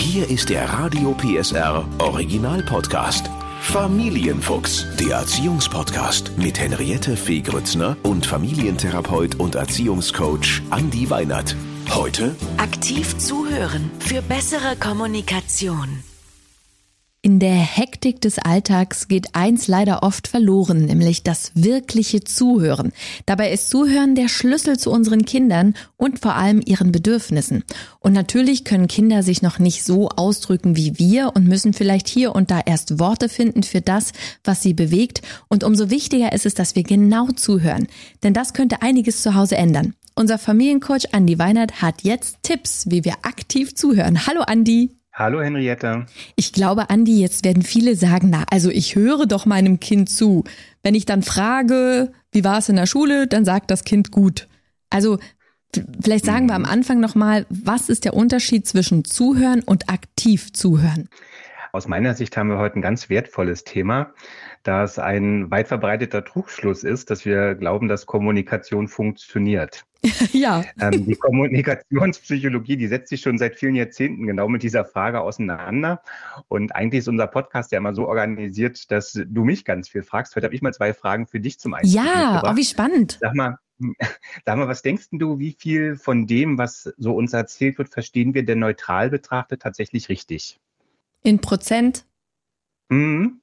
Hier ist der Radio PSR Original Podcast. Familienfuchs, der Erziehungspodcast mit Henriette Fee Grützner und Familientherapeut und Erziehungscoach Andi Weinert. Heute aktiv zuhören für bessere Kommunikation. In der Hektik des Alltags geht eins leider oft verloren, nämlich das wirkliche Zuhören. Dabei ist Zuhören der Schlüssel zu unseren Kindern und vor allem ihren Bedürfnissen. Und natürlich können Kinder sich noch nicht so ausdrücken wie wir und müssen vielleicht hier und da erst Worte finden für das, was sie bewegt. Und umso wichtiger ist es, dass wir genau zuhören. Denn das könnte einiges zu Hause ändern. Unser Familiencoach Andi Weinert hat jetzt Tipps, wie wir aktiv zuhören. Hallo Andi. Hallo Henriette. Ich glaube, Andi, jetzt werden viele sagen, also ich höre doch meinem Kind zu. Wenn ich dann frage, wie war es in der Schule, dann sagt das Kind gut. Also vielleicht sagen wir am Anfang nochmal, was ist der Unterschied zwischen Zuhören und aktiv zuhören? Aus meiner Sicht haben wir heute ein ganz wertvolles Thema, da es ein weit verbreiteter Trugschluss ist, dass wir glauben, dass Kommunikation funktioniert. Ja. Die Kommunikationspsychologie, die setzt sich schon seit vielen Jahrzehnten genau mit dieser Frage auseinander. Und eigentlich ist unser Podcast ja immer so organisiert, dass du mich ganz viel fragst. Heute habe ich mal 2 Fragen für dich zum Einstieg mitgebracht. Ja, wie spannend. Sag mal, was denkst du, wie viel von dem, was so uns erzählt wird, verstehen wir denn neutral betrachtet tatsächlich richtig? In Prozent? Mhm.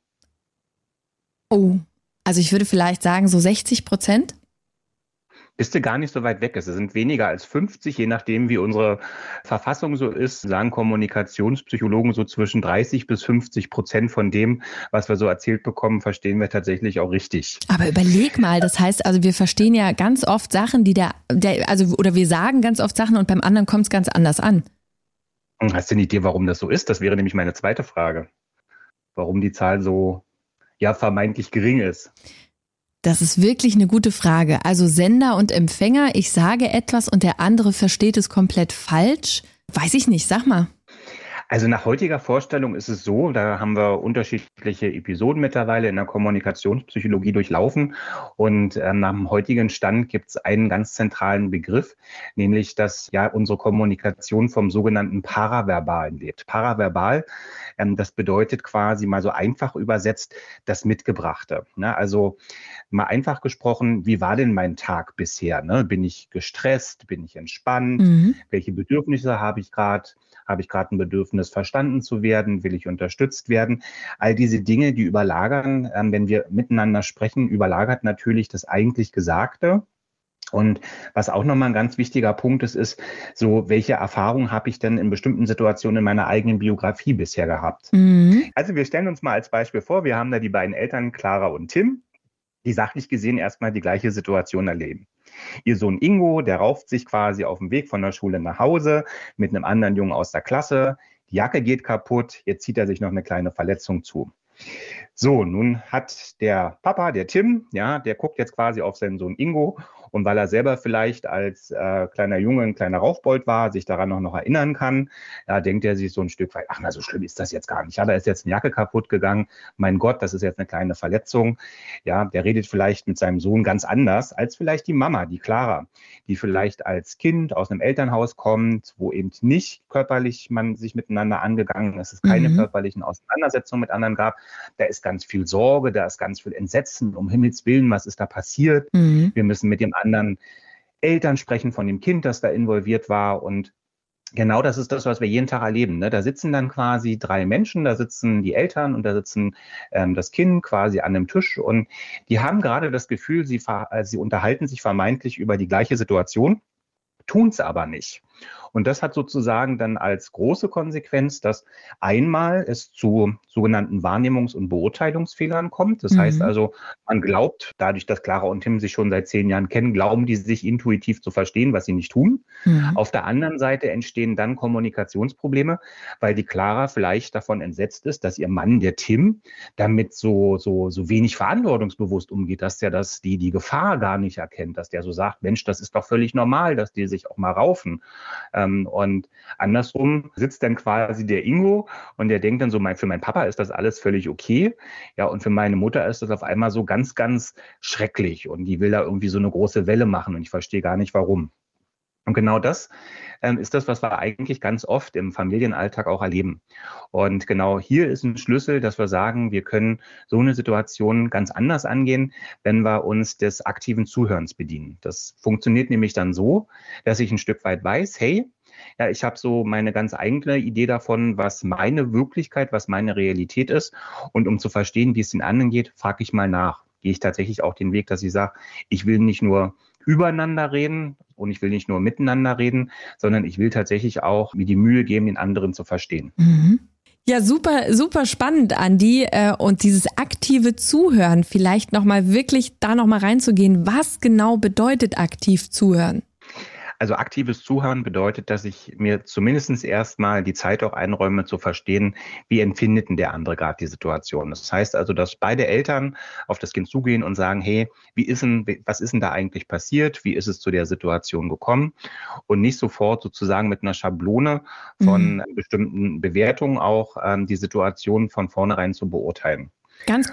Oh, also ich würde vielleicht sagen so 60%. Bist du gar nicht so weit weg. Es sind weniger als 50, je nachdem, wie unsere Verfassung so ist, sagen Kommunikationspsychologen so zwischen 30-50% von dem, was wir so erzählt bekommen, verstehen wir tatsächlich auch richtig. Aber überleg mal, das heißt, also wir verstehen ja ganz oft Sachen, oder wir sagen ganz oft Sachen und beim anderen kommt es ganz anders an. Hast du eine Idee, warum das so ist? Das wäre nämlich meine zweite Frage. Warum die Zahl so, vermeintlich gering ist. Das ist wirklich eine gute Frage. Also Sender und Empfänger, ich sage etwas und der andere versteht es komplett falsch. Weiß ich nicht, sag mal. Also nach heutiger Vorstellung ist es so, da haben wir unterschiedliche Episoden mittlerweile in der Kommunikationspsychologie durchlaufen und nach dem heutigen Stand gibt es einen ganz zentralen Begriff, nämlich dass unsere Kommunikation vom sogenannten Paraverbalen lebt. Paraverbal, das bedeutet quasi mal so einfach übersetzt das Mitgebrachte. Ne? Also mal einfach gesprochen, wie war denn mein Tag bisher? Ne? Bin ich gestresst? Bin ich entspannt? Welche Bedürfnisse habe ich gerade? Habe ich gerade ein Bedürfnis, verstanden zu werden? Will ich unterstützt werden? All diese Dinge, die überlagern, wenn wir miteinander sprechen, überlagert natürlich das eigentlich Gesagte. Und was auch nochmal ein ganz wichtiger Punkt ist so, welche Erfahrungen habe ich denn in bestimmten Situationen in meiner eigenen Biografie bisher gehabt? Also wir stellen uns mal als Beispiel vor, wir haben da die beiden Eltern, Clara und Tim, die sachlich gesehen erstmal die gleiche Situation erleben. Ihr Sohn Ingo, der rauft sich quasi auf dem Weg von der Schule nach Hause mit einem anderen Jungen aus der Klasse. Die Jacke geht kaputt, jetzt zieht er sich noch eine kleine Verletzung zu. So, nun hat der Papa, der Tim, der guckt jetzt quasi auf seinen Sohn Ingo und weil er selber vielleicht als kleiner Junge ein kleiner Rauchbold war, sich daran noch erinnern kann, denkt er sich so ein Stück weit, ach na, so schlimm ist das jetzt gar nicht. Ja, da ist jetzt eine Jacke kaputt gegangen, mein Gott, das ist jetzt eine kleine Verletzung. Ja, der redet vielleicht mit seinem Sohn ganz anders als vielleicht die Mama, die Clara, die vielleicht als Kind aus einem Elternhaus kommt, wo eben nicht körperlich man sich miteinander angegangen ist, es keine körperlichen Auseinandersetzungen mit anderen gab. Da ist ganz viel Sorge, da ist ganz viel Entsetzen, um Himmels Willen, was ist da passiert? Wir müssen mit dem anderen Eltern sprechen von dem Kind, das da involviert war und genau das ist das, was wir jeden Tag erleben. Ne? Da sitzen dann quasi 3 Menschen, da sitzen die Eltern und da sitzen das Kind quasi an einem Tisch und die haben gerade das Gefühl, sie unterhalten sich vermeintlich über die gleiche Situation, tun es aber nicht. Und das hat sozusagen dann als große Konsequenz, dass einmal es zu sogenannten Wahrnehmungs- und Beurteilungsfehlern kommt. Das heißt also, man glaubt, dadurch, dass Clara und Tim sich schon seit 10 Jahren kennen, glauben die sich intuitiv zu verstehen, was sie nicht tun. Auf der anderen Seite entstehen dann Kommunikationsprobleme, weil die Clara vielleicht davon entsetzt ist, dass ihr Mann, der Tim, damit so wenig verantwortungsbewusst umgeht, dass der die Gefahr gar nicht erkennt, dass der so sagt, Mensch, das ist doch völlig normal, dass die sich auch mal raufen. Und andersrum sitzt dann quasi der Ingo und der denkt dann so, für meinen Papa ist das alles völlig okay. Ja, und für meine Mutter ist das auf einmal so ganz, ganz schrecklich und die will da irgendwie so eine große Welle machen und ich verstehe gar nicht, warum. Und genau das ist das, was wir eigentlich ganz oft im Familienalltag auch erleben. Und genau hier ist ein Schlüssel, dass wir sagen, wir können so eine Situation ganz anders angehen, wenn wir uns des aktiven Zuhörens bedienen. Das funktioniert nämlich dann so, dass ich ein Stück weit weiß, hey, ja, ich habe so meine ganz eigene Idee davon, was meine Wirklichkeit, was meine Realität ist. Und um zu verstehen, wie es den anderen geht, frage ich mal nach. Gehe ich tatsächlich auch den Weg, dass ich sage, ich will nicht nur übereinander reden und ich will nicht nur miteinander reden, sondern ich will tatsächlich auch mir die Mühe geben, den anderen zu verstehen. Mhm. Ja, super, super spannend, Andi. Und dieses aktive Zuhören, vielleicht nochmal wirklich da nochmal reinzugehen. Was genau bedeutet aktiv zuhören? Also aktives Zuhören bedeutet, dass ich mir zumindest erstmal die Zeit auch einräume, zu verstehen, wie empfindet denn der andere gerade die Situation. Das heißt also, dass beide Eltern auf das Kind zugehen und sagen, hey, was ist denn da eigentlich passiert? Wie ist es zu der Situation gekommen? Und nicht sofort sozusagen mit einer Schablone von bestimmten Bewertungen auch die Situation von vornherein zu beurteilen. Ganz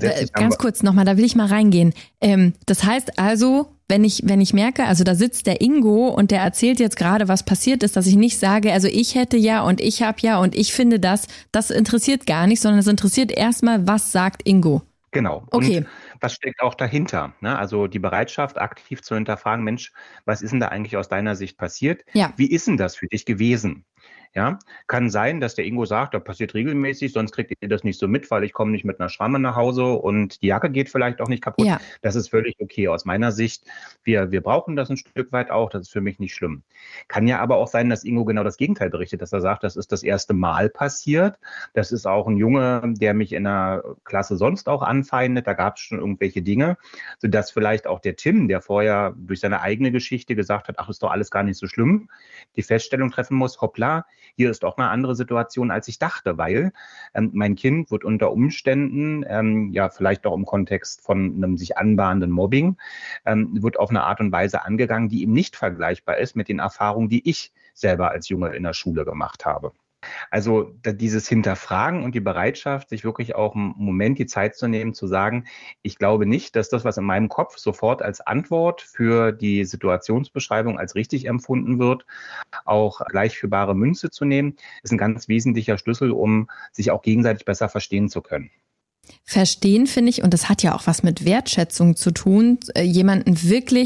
kurz nochmal, da will ich mal reingehen. Das heißt also, wenn ich merke, also da sitzt der Ingo und der erzählt jetzt gerade, was passiert ist, dass ich nicht sage, also ich hätte ja und ich habe ja und ich finde das interessiert gar nicht, sondern es interessiert erstmal, was sagt Ingo. Genau. Okay. Und was steckt auch dahinter? Ne? Also die Bereitschaft, aktiv zu hinterfragen, Mensch, was ist denn da eigentlich aus deiner Sicht passiert? Ja. Wie ist denn das für dich gewesen? Ja, kann sein, dass der Ingo sagt, das passiert regelmäßig, sonst kriegt ihr das nicht so mit, weil ich komme nicht mit einer Schramme nach Hause und die Jacke geht vielleicht auch nicht kaputt. Ja. Das ist völlig okay aus meiner Sicht. Wir brauchen das ein Stück weit auch, das ist für mich nicht schlimm. Kann ja aber auch sein, dass Ingo genau das Gegenteil berichtet, dass er sagt, das ist das erste Mal passiert. Das ist auch ein Junge, der mich in der Klasse sonst auch anfeindet. Da gab es schon irgendwelche Dinge, sodass vielleicht auch der Tim, der vorher durch seine eigene Geschichte gesagt hat, ach, ist doch alles gar nicht so schlimm, die Feststellung treffen muss, hoppla, hier ist doch eine andere Situation, als ich dachte, weil mein Kind wird unter Umständen, ja vielleicht auch im Kontext von einem sich anbahnenden Mobbing, wird auf eine Art und Weise angegangen, die ihm nicht vergleichbar ist mit den Erfahrungen, die ich selber als Junge in der Schule gemacht habe. Also dieses Hinterfragen und die Bereitschaft, sich wirklich auch einen Moment die Zeit zu nehmen, zu sagen, ich glaube nicht, dass das, was in meinem Kopf sofort als Antwort für die Situationsbeschreibung als richtig empfunden wird, auch gleich für bare Münze zu nehmen, ist ein ganz wesentlicher Schlüssel, um sich auch gegenseitig besser verstehen zu können. Verstehen finde ich, und das hat ja auch was mit Wertschätzung zu tun, jemandem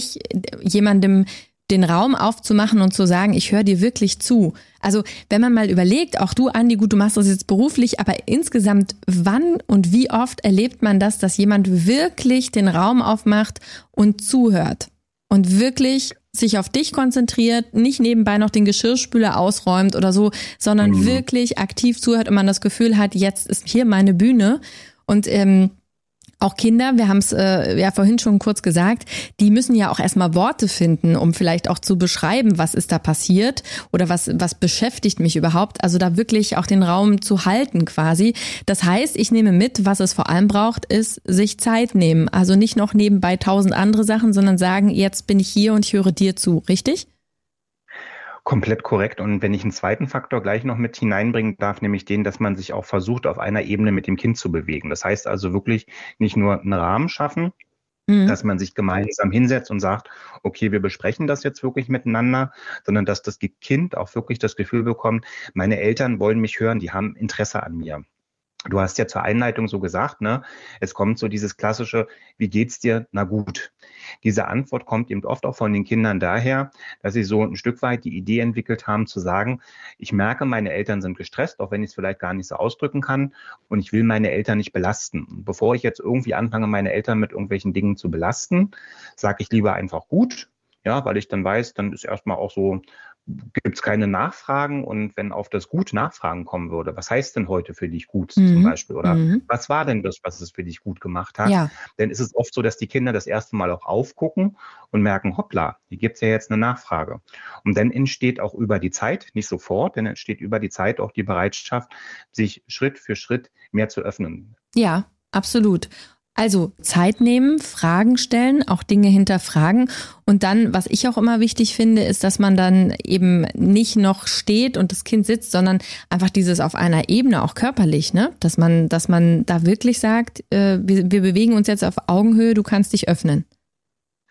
den Raum aufzumachen und zu sagen, ich höre dir wirklich zu. Also wenn man mal überlegt, auch du, Andi, gut, du machst das jetzt beruflich, aber insgesamt, wann und wie oft erlebt man das, dass jemand wirklich den Raum aufmacht und zuhört und wirklich sich auf dich konzentriert, nicht nebenbei noch den Geschirrspüler ausräumt oder so, sondern wirklich aktiv zuhört und man das Gefühl hat, jetzt ist hier meine Bühne. Und auch Kinder, wir haben es ja vorhin schon kurz gesagt, die müssen ja auch erstmal Worte finden, um vielleicht auch zu beschreiben, was ist da passiert oder was beschäftigt mich überhaupt. Also da wirklich auch den Raum zu halten quasi. Das heißt, ich nehme mit, was es vor allem braucht, ist sich Zeit nehmen. Also nicht noch nebenbei 1000 andere Sachen, sondern sagen, jetzt bin ich hier und ich höre dir zu. Richtig? Komplett korrekt. Und wenn ich einen zweiten Faktor gleich noch mit hineinbringen darf, nämlich den, dass man sich auch versucht, auf einer Ebene mit dem Kind zu bewegen. Das heißt also wirklich nicht nur einen Rahmen schaffen, dass man sich gemeinsam hinsetzt und sagt, okay, wir besprechen das jetzt wirklich miteinander, sondern dass das Kind auch wirklich das Gefühl bekommt, meine Eltern wollen mich hören, die haben Interesse an mir. Du hast ja zur Einleitung so gesagt, ne? Es kommt so dieses klassische, wie geht's dir? Na gut. Diese Antwort kommt eben oft auch von den Kindern daher, dass sie so ein Stück weit die Idee entwickelt haben, zu sagen, ich merke, meine Eltern sind gestresst, auch wenn ich es vielleicht gar nicht so ausdrücken kann, und ich will meine Eltern nicht belasten. Bevor ich jetzt irgendwie anfange, meine Eltern mit irgendwelchen Dingen zu belasten, sage ich lieber einfach gut, ja, weil ich dann weiß, dann ist erstmal auch so, gibt es keine Nachfragen, und wenn auf das Gut Nachfragen kommen würde, was heißt denn heute für dich gut zum Beispiel, oder was war denn das, was es für dich gut gemacht hat, dann ist es oft so, dass die Kinder das erste Mal auch aufgucken und merken, hoppla, hier gibt es ja jetzt eine Nachfrage. Und dann entsteht auch über die Zeit, nicht sofort, dann entsteht über die Zeit auch die Bereitschaft, sich Schritt für Schritt mehr zu öffnen. Ja, absolut. Also Zeit nehmen, Fragen stellen, auch Dinge hinterfragen, und dann, was ich auch immer wichtig finde, ist, dass man dann eben nicht noch steht und das Kind sitzt, sondern einfach dieses auf einer Ebene, auch körperlich, ne, dass man da wirklich sagt, wir bewegen uns jetzt auf Augenhöhe, du kannst dich öffnen.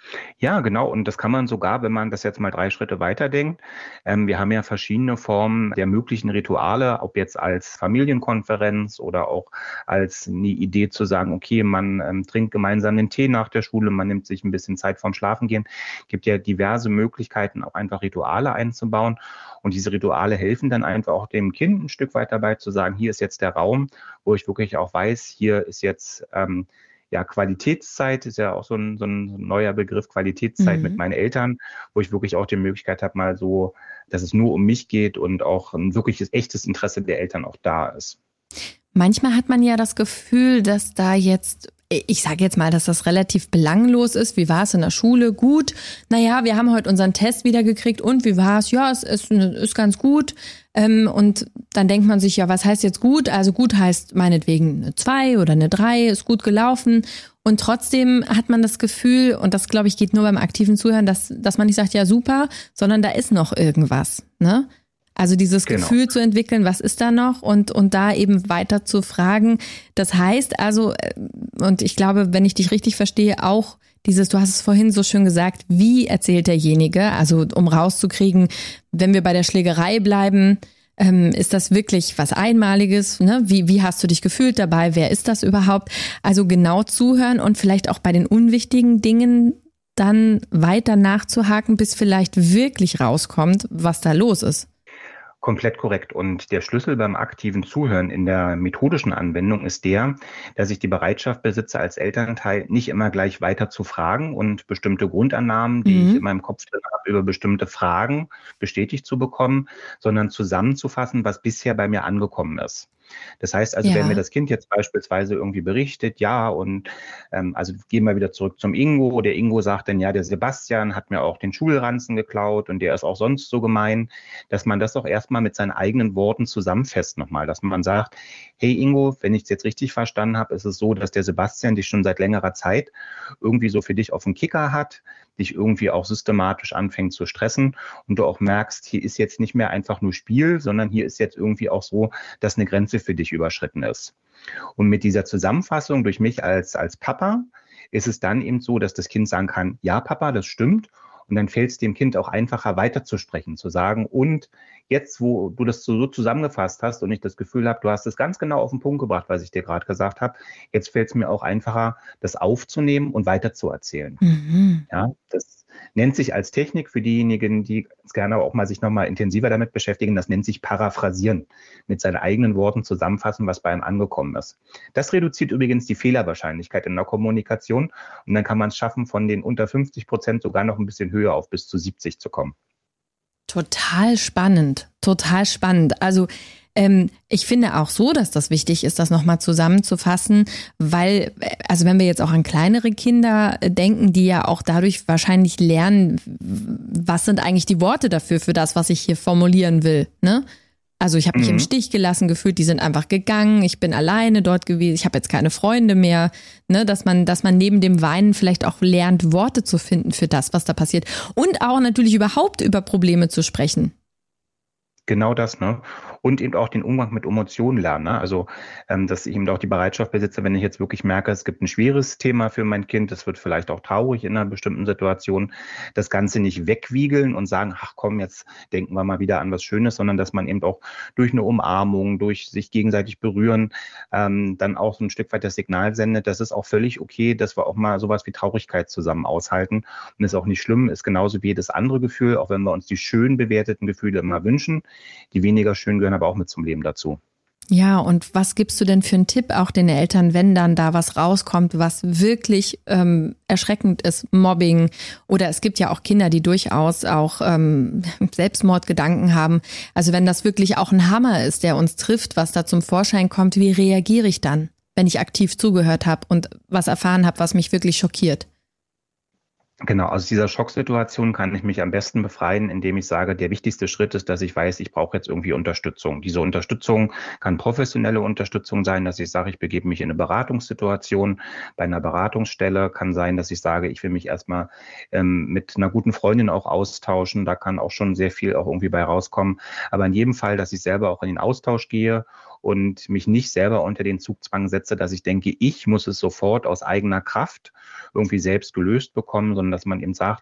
Ja, genau. Und das kann man sogar, wenn man das jetzt mal 3 Schritte weiterdenkt. Wir haben ja verschiedene Formen der möglichen Rituale, ob jetzt als Familienkonferenz oder auch als eine Idee zu sagen, okay, man trinkt gemeinsam den Tee nach der Schule, man nimmt sich ein bisschen Zeit vorm Schlafengehen. Gibt ja diverse Möglichkeiten, auch einfach Rituale einzubauen. Und diese Rituale helfen dann einfach auch dem Kind ein Stück weit dabei zu sagen, hier ist jetzt der Raum, wo ich wirklich auch weiß, hier ist jetzt ja, Qualitätszeit ist ja auch so ein neuer Begriff, Qualitätszeit mit meinen Eltern, wo ich wirklich auch die Möglichkeit habe, mal so, dass es nur um mich geht und auch ein wirkliches, echtes Interesse der Eltern auch da ist. Manchmal hat man ja das Gefühl, dass da jetzt, ich sage jetzt mal, dass das relativ belanglos ist. Wie war es in der Schule? Gut. Naja, wir haben heute unseren Test wieder gekriegt. Und wie war es? Ja, es ist ganz gut. Und dann denkt man sich, ja, was heißt jetzt gut? Also gut heißt meinetwegen eine 2 oder eine 3, ist gut gelaufen. Und trotzdem hat man das Gefühl, und das, glaube ich, geht nur beim aktiven Zuhören, dass man nicht sagt, ja, super, sondern da ist noch irgendwas, ne? Also dieses Gefühl zu entwickeln, was ist da noch und da eben weiter zu fragen. Das heißt also, und ich glaube, wenn ich dich richtig verstehe, auch dieses, du hast es vorhin so schön gesagt, wie erzählt derjenige, also um rauszukriegen, wenn wir bei der Schlägerei bleiben, ist das wirklich was Einmaliges? Ne? Wie hast du dich gefühlt dabei? Wer ist das überhaupt? Also genau zuhören und vielleicht auch bei den unwichtigen Dingen dann weiter nachzuhaken, bis vielleicht wirklich rauskommt, was da los ist. Komplett korrekt. Und der Schlüssel beim aktiven Zuhören in der methodischen Anwendung ist der, dass ich die Bereitschaft besitze, als Elternteil nicht immer gleich weiter zu fragen und bestimmte Grundannahmen, die ich in meinem Kopf drin habe, über bestimmte Fragen bestätigt zu bekommen, sondern zusammenzufassen, was bisher bei mir angekommen ist. Das heißt also, wenn mir das Kind jetzt beispielsweise irgendwie berichtet, ja, und also gehen wir wieder zurück zum Ingo. Der Ingo sagt dann, ja, der Sebastian hat mir auch den Schulranzen geklaut und der ist auch sonst so gemein, dass man das auch erstmal mit seinen eigenen Worten zusammenfasst nochmal, dass man sagt, hey Ingo, wenn ich es jetzt richtig verstanden habe, ist es so, dass der Sebastian dich schon seit längerer Zeit irgendwie so für dich auf den Kicker hat, dich irgendwie auch systematisch anfängt zu stressen und du auch merkst, hier ist jetzt nicht mehr einfach nur Spiel, sondern hier ist jetzt irgendwie auch so, dass eine Grenze für dich überschritten ist. Und mit dieser Zusammenfassung durch mich als Papa ist es dann eben so, dass das Kind sagen kann, ja Papa, das stimmt. Und dann fällt es dem Kind auch einfacher weiterzusprechen, zu sagen, und jetzt, wo du das so zusammengefasst hast und ich das Gefühl habe, du hast es ganz genau auf den Punkt gebracht, was ich dir gerade gesagt habe, jetzt fällt es mir auch einfacher, das aufzunehmen und weiterzuerzählen. Ja, das nennt sich als Technik für diejenigen, die gerne auch mal sich nochmal intensiver damit beschäftigen, das nennt sich Paraphrasieren, mit seinen eigenen Worten zusammenfassen, was bei einem angekommen ist. Das reduziert übrigens die Fehlerwahrscheinlichkeit in der Kommunikation und dann kann man es schaffen, von den unter 50% sogar noch ein bisschen höher auf bis zu 70 zu kommen. Total spannend, total spannend. Also ich finde auch so, dass das wichtig ist, das nochmal zusammenzufassen, weil, also wenn wir jetzt auch an kleinere Kinder denken, die ja auch dadurch wahrscheinlich lernen, was sind eigentlich die Worte dafür, für das, was ich hier formulieren will, ne? Also ich habe mich im Stich gelassen gefühlt, die sind einfach gegangen, ich bin alleine dort gewesen, ich habe jetzt keine Freunde mehr, ne, dass man neben dem Weinen vielleicht auch lernt, Worte zu finden für das, was da passiert und auch natürlich überhaupt über Probleme zu sprechen. Genau das, ne? Und eben auch den Umgang mit Emotionen lernen, ne? Also, dass ich eben auch die Bereitschaft besitze, wenn ich jetzt wirklich merke, es gibt ein schweres Thema für mein Kind, es wird vielleicht auch traurig in einer bestimmten Situation, das Ganze nicht wegwiegeln und sagen, ach komm, jetzt denken wir mal wieder an was Schönes, sondern dass man eben auch durch eine Umarmung, durch sich gegenseitig berühren, dann auch so ein Stück weit das Signal sendet, das ist auch völlig okay, dass wir auch mal sowas wie Traurigkeit zusammen aushalten und ist auch nicht schlimm, ist genauso wie jedes andere Gefühl, auch wenn wir uns die schön bewerteten Gefühle immer wünschen. Die weniger schön gehören aber auch mit zum Leben dazu. Ja, und was gibst du denn für einen Tipp auch den Eltern, wenn dann da was rauskommt, was wirklich erschreckend ist, Mobbing, oder es gibt ja auch Kinder, die durchaus auch Selbstmordgedanken haben. Also wenn das wirklich auch ein Hammer ist, der uns trifft, was da zum Vorschein kommt, wie reagiere ich dann, wenn ich aktiv zugehört habe und was erfahren habe, was mich wirklich schockiert? Genau, aus dieser Schocksituation kann ich mich am besten befreien, indem ich sage, der wichtigste Schritt ist, dass ich weiß, ich brauche jetzt irgendwie Unterstützung. Diese Unterstützung kann professionelle Unterstützung sein, dass ich sage, ich begebe mich in eine Beratungssituation. Bei einer Beratungsstelle kann sein, dass ich sage, ich will mich erstmal mit einer guten Freundin auch austauschen. Da kann auch schon sehr viel auch irgendwie bei rauskommen. Aber in jedem Fall, dass ich selber auch in den Austausch gehe und mich nicht selber unter den Zugzwang setze, dass ich denke, ich muss es sofort aus eigener Kraft irgendwie selbst gelöst bekommen, sondern dass man eben sagt,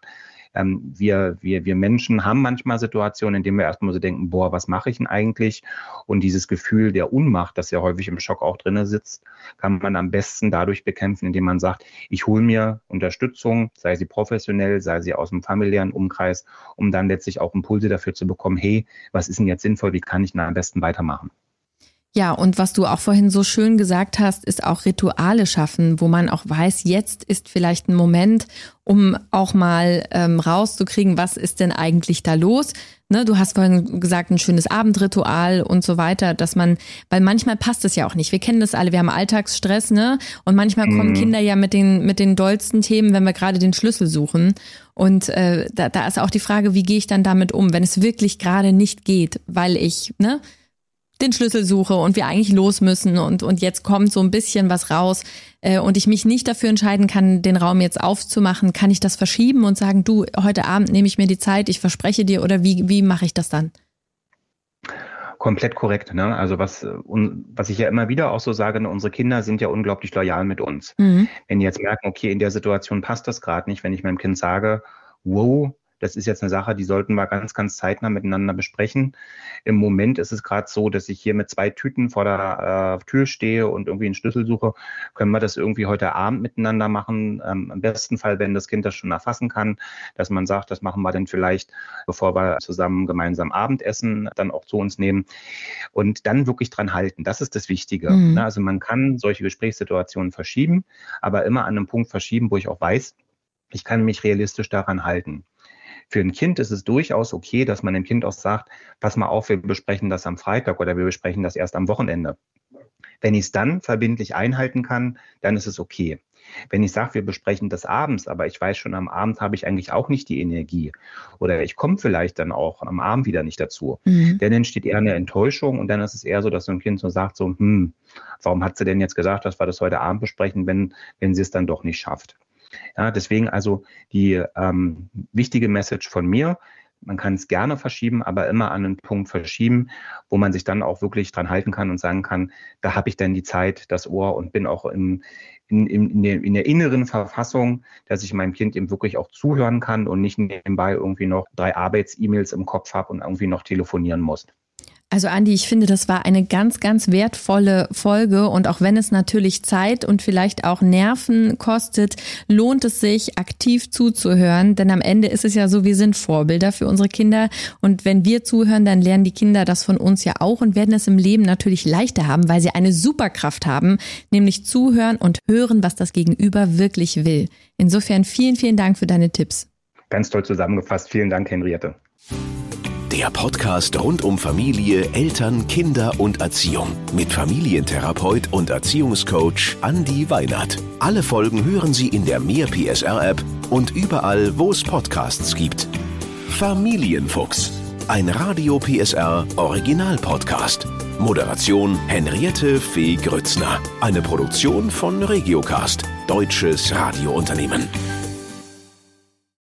wir Menschen haben manchmal Situationen, in denen wir erstmal so denken, boah, was mache ich denn eigentlich? Und dieses Gefühl der Unmacht, das ja häufig im Schock auch drin sitzt, kann man am besten dadurch bekämpfen, indem man sagt, ich hole mir Unterstützung, sei sie professionell, sei sie aus dem familiären Umkreis, um dann letztlich auch Impulse dafür zu bekommen, hey, was ist denn jetzt sinnvoll, wie kann ich denn am besten weitermachen? Ja, und was du auch vorhin so schön gesagt hast, ist auch Rituale schaffen, wo man auch weiß, jetzt ist vielleicht ein Moment, um auch mal rauszukriegen, was ist denn eigentlich da los? Ne, du hast vorhin gesagt, ein schönes Abendritual und so weiter, dass man, weil manchmal passt es ja auch nicht. Wir kennen das alle, wir haben Alltagsstress, ne? Und manchmal kommen Kinder ja mit den dollsten Themen, wenn wir gerade den Schlüssel suchen. Und da ist auch die Frage, wie gehe ich dann damit um, wenn es wirklich gerade nicht geht, weil ich, den Schlüssel suche und wir eigentlich los müssen und jetzt kommt so ein bisschen was raus und ich mich nicht dafür entscheiden kann, den Raum jetzt aufzumachen, kann ich das verschieben und sagen, du, heute Abend nehme ich mir die Zeit, ich verspreche dir, oder wie mache ich das dann? Komplett korrekt, ne? Also was ich ja immer wieder auch so sage, unsere Kinder sind ja unglaublich loyal mit uns. Wenn die jetzt merken, okay, in der Situation passt das gerade nicht, wenn ich meinem Kind sage, wow, das ist jetzt eine Sache, die sollten wir ganz, ganz zeitnah miteinander besprechen. Im Moment ist es gerade so, dass ich hier mit 2 Tüten vor der Tür stehe und irgendwie einen Schlüssel suche. Können wir das irgendwie heute Abend miteinander machen? Im besten Fall, wenn das Kind das schon erfassen kann, dass man sagt, das machen wir dann vielleicht, bevor wir zusammen gemeinsam Abendessen dann auch zu uns nehmen. Und dann wirklich dran halten. Das ist das Wichtige. Also man kann solche Gesprächssituationen verschieben, aber immer an einem Punkt verschieben, wo ich auch weiß, ich kann mich realistisch daran halten. Für ein Kind ist es durchaus okay, dass man dem Kind auch sagt, pass mal auf, wir besprechen das am Freitag oder wir besprechen das erst am Wochenende. Wenn ich es dann verbindlich einhalten kann, dann ist es okay. Wenn ich sage, wir besprechen das abends, aber ich weiß schon, am Abend habe ich eigentlich auch nicht die Energie oder ich komme vielleicht dann auch am Abend wieder nicht dazu, dann entsteht eher eine Enttäuschung und dann ist es eher so, dass so ein Kind so sagt, so, warum hat sie denn jetzt gesagt, dass wir das heute Abend besprechen, wenn sie es dann doch nicht schafft. Ja, deswegen also die wichtige Message von mir, man kann es gerne verschieben, aber immer an einen Punkt verschieben, wo man sich dann auch wirklich dran halten kann und sagen kann, da habe ich dann die Zeit, das Ohr und bin auch in der inneren Verfassung, dass ich meinem Kind eben wirklich auch zuhören kann und nicht nebenbei irgendwie noch 3 Arbeits-E-Mails im Kopf habe und irgendwie noch telefonieren muss. Also Andi, ich finde, das war eine ganz, ganz wertvolle Folge und auch wenn es natürlich Zeit und vielleicht auch Nerven kostet, lohnt es sich, aktiv zuzuhören, denn am Ende ist es ja so, wir sind Vorbilder für unsere Kinder und wenn wir zuhören, dann lernen die Kinder das von uns ja auch und werden es im Leben natürlich leichter haben, weil sie eine Superkraft haben, nämlich zuhören und hören, was das Gegenüber wirklich will. Insofern vielen, vielen Dank für deine Tipps. Ganz toll zusammengefasst. Vielen Dank, Henriette. Der Podcast rund um Familie, Eltern, Kinder und Erziehung mit Familientherapeut und Erziehungscoach Andi Weinert. Alle Folgen hören Sie in der Mehr PSR-App und überall, wo es Podcasts gibt. Familienfuchs, ein Radio PSR Original-Podcast. Moderation Henriette Fee Grützner. Eine Produktion von Regiocast, deutsches Radiounternehmen.